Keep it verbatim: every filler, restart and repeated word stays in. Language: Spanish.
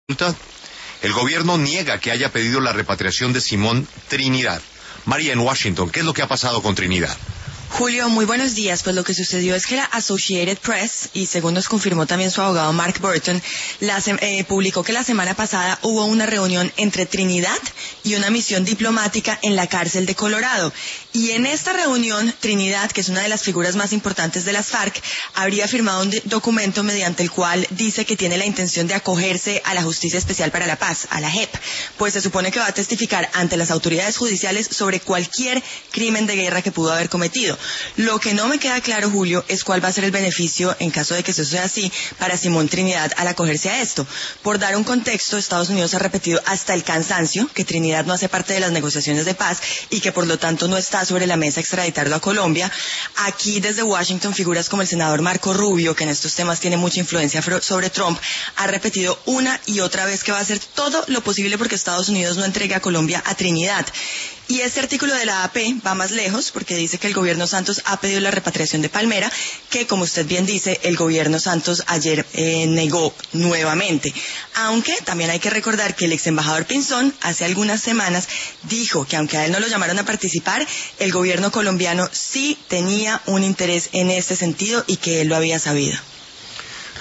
El gobierno niega que haya pedido la repatriación de Simón Trinidad. María, en Washington, ¿qué es lo que ha pasado con Trinidad? Julio, muy buenos días. Pues lo que sucedió es que la Associated Press, y según nos confirmó también su abogado Mark Burton, la, eh, publicó que la semana pasada hubo una reunión entre Trinidad y una misión diplomática en la cárcel de Colorado. Y en esta reunión, Trinidad, que es una de las figuras más importantes de las FARC, habría firmado un documento mediante el cual dice que tiene la intención de acogerse a la Justicia Especial para la Paz, a la J E P, pues se supone que va a testificar ante las autoridades judiciales sobre cualquier crimen de guerra que pudo haber cometido. Lo que no me queda claro, Julio, es cuál va a ser el beneficio, en caso de que eso sea así, para Simón Trinidad al acogerse a esto. Por dar un contexto, Estados Unidos ha repetido hasta el cansancio que Trinidad no hace parte de las negociaciones de paz y que por lo tanto no está sobre la mesa extraditarlo a Colombia. Aquí desde Washington, figuras como el senador Marco Rubio, que en estos temas tiene mucha influencia sobre Trump, ha repetido una y otra vez que va a hacer todo lo posible porque Estados Unidos no entregue a Colombia a Trinidad. Y este artículo de la A P va más lejos porque dice que el gobierno Santos ha pedido la repatriación de Palmera, que como usted bien dice, el gobierno Santos ayer eh, negó nuevamente. Aunque también hay que recordar que el ex embajador Pinzón hace algunas semanas dijo que aunque a él no lo llamaron a participar, el gobierno colombiano sí tenía un interés en este sentido y que él lo había sabido.